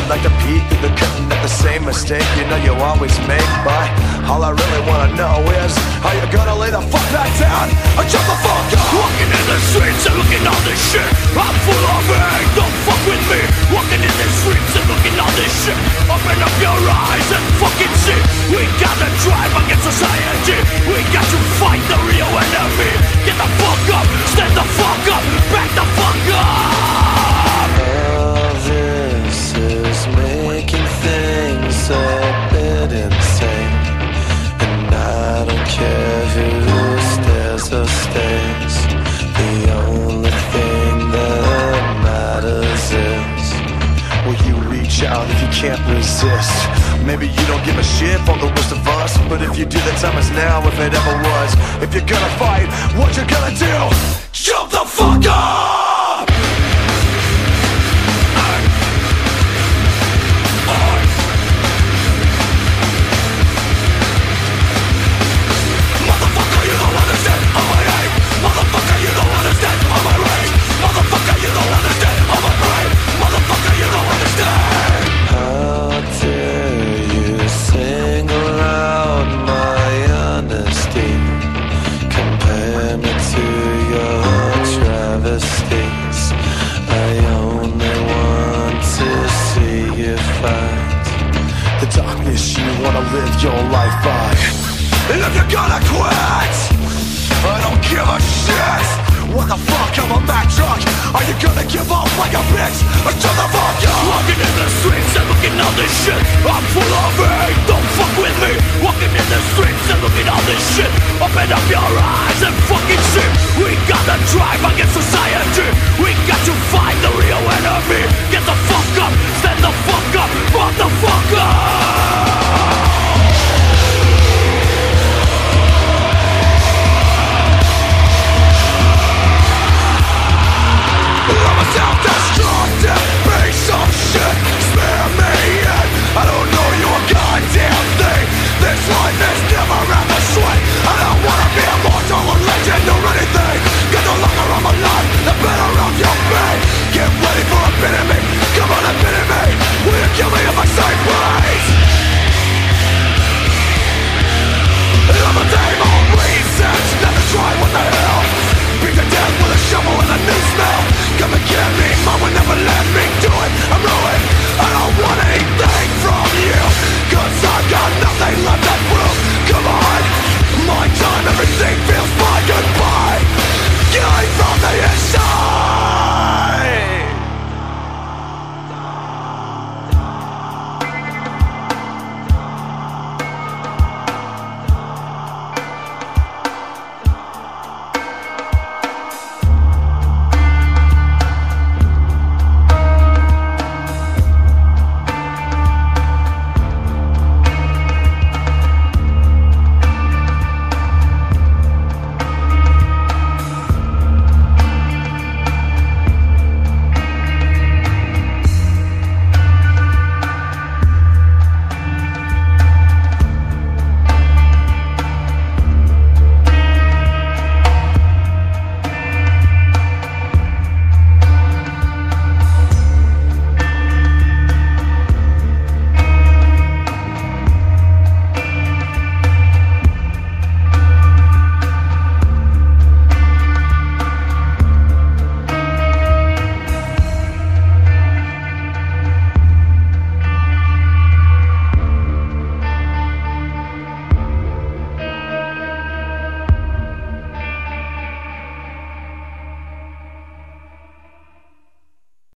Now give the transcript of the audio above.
like to peek through the curtain at the same mistake you know you always make. But all I really wanna know is, are you gonna lay the fuck back down or jump the fuck up? Walking in the streets and looking all this shit, I'm full of hate, don't fuck with me. Walking in the streets and looking all this shit, open up your eyes and fucking see. We gotta drive against society, we got to fight the real enemy. Get the fuck up, stand the fuck up, back the fuck up. All this is making things a bit insane, and I don't care who stares or stays. The only thing that matters is, will you reach out if you can't resist? Maybe you don't give a shit for the rest of us, but if you do, the time is now if it ever was. If you're gonna fight, what you gonna do? Jump the fuck up! Motherfucker, you don't understand all my hate. Motherfucker, you don't understand all my rage. Motherfucker, you don't understand all my pride. Motherfucker, you don't understand. how dare you single out my honesty, compare me to your travesties. I only want to see you fight The darkness you wanna live your life by. And if you're gonna quit, I don't give a shit. What the fuck, I'm a Mack truck. Are you gonna give up like a bitch or shut the fuck up? Walking in the streets and looking all this shit, I'm full of